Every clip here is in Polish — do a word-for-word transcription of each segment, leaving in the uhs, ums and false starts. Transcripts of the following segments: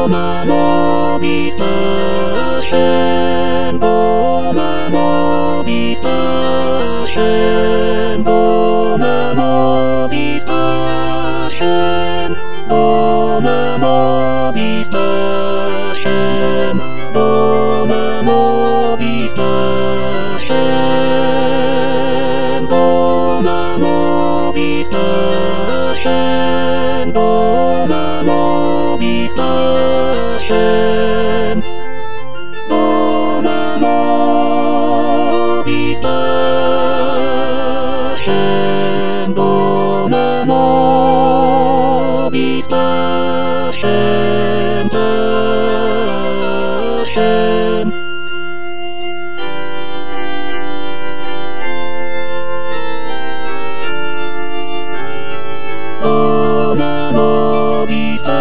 Namo Vista Shem, Om Namo Vista Shem, Om Namo Vista Shem, Om Namo Vista Shem, Om Namo Vista Shem, Om Namo Vista Shem, Om Namo Vista Shem, Om Namo Vista Shem, Om Namo Vista Shem, Shem. Om Namo Vista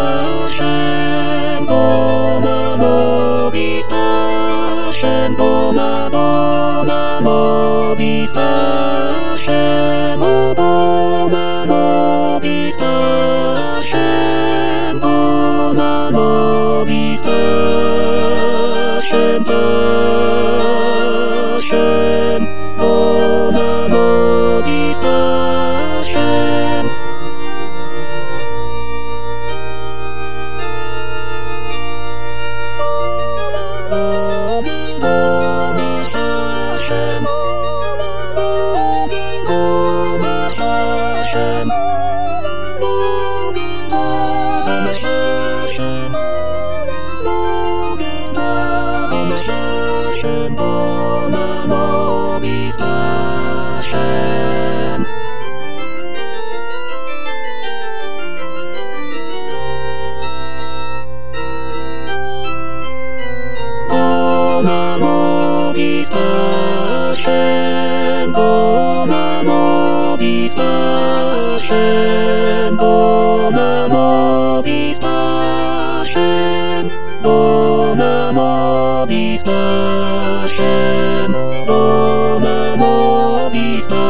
Shem, Om Namo Vista Shem, Om Namo Vista Shem, Om Namo Vista Shem, Om Namo Vista Shem, Shem, Om Namo Vista Shem. Namo Vista Shem, Om Namo Vista Shem, Om Namo Vista Shem, Om Namo Vista Shem, Om Namo Vista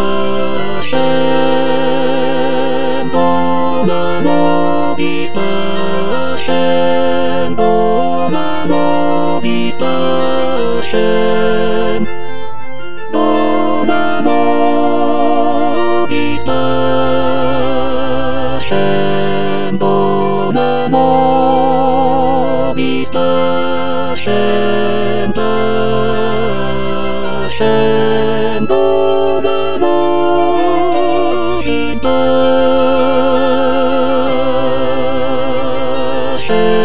Shem, Om Namo Vista Shem, Om Namo Vista Shem, Om Namo Vista Shem, Om Namo Vista Shem, Shem, Om Namo Vista Shem.